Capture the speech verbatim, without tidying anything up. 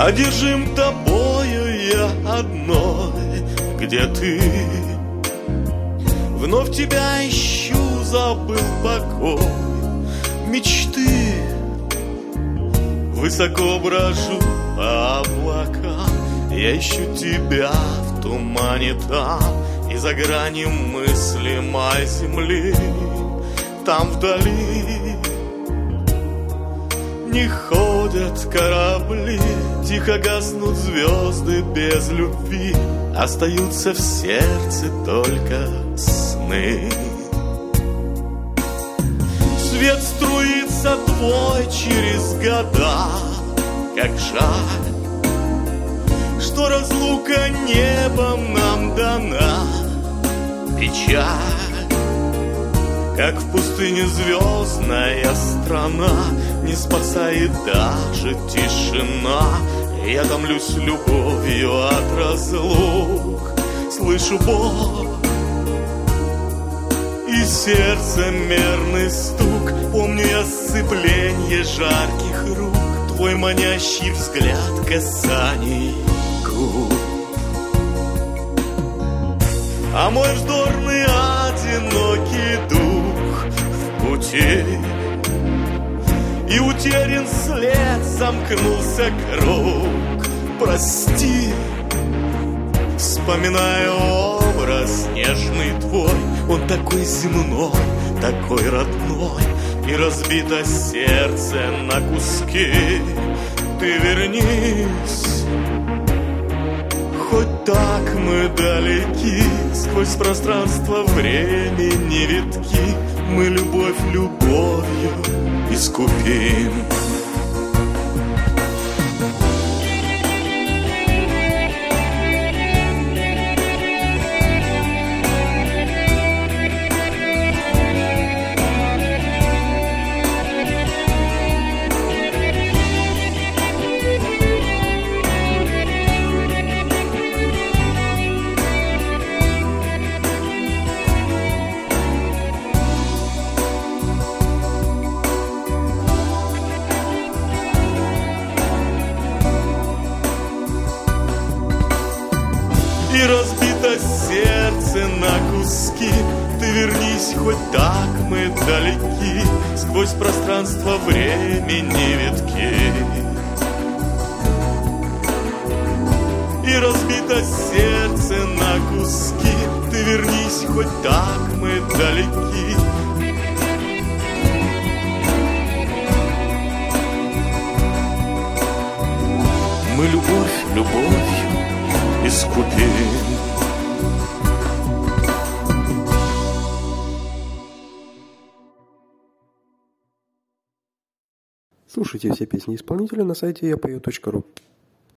одержим тобою я одной, где ты? Вновь тебя ищу, забыл покой мечты. Высоко брожу по облакам, я ищу тебя в тумане там, и за гранью мыслимой земли. Там вдали не ходят корабли, тихо гаснут звезды без любви, остаются в сердце только сны. Свет струится твой через года, как жаль, что разлука небом нам дана. Печаль, как в пустыне звездная страна, не спасает даже тишина. Я томлюсь любовью от разлук, слышу боль и сердце мерный стук. Помню я сцепление жарких рук, твой манящий взгляд касаний губ. А мой вздорный одинокий дух в пути, и утерян след, замкнулся круг. Прости, вспоминаю образ нежный твой, он такой земной, такой родной, и разбито сердце на куски. Ты вернись, хоть так мы далеки, сквозь пространство времени витки, мы любовь любовью искупим. И разбито сердце на куски. Ты вернись, хоть так мы далеки, сквозь пространство времени витки. И разбито сердце на куски. Ты вернись, хоть так мы далеки. Мы любовь любовью искупим. Слушайте все песни исполнителя на сайте я пою точка ру.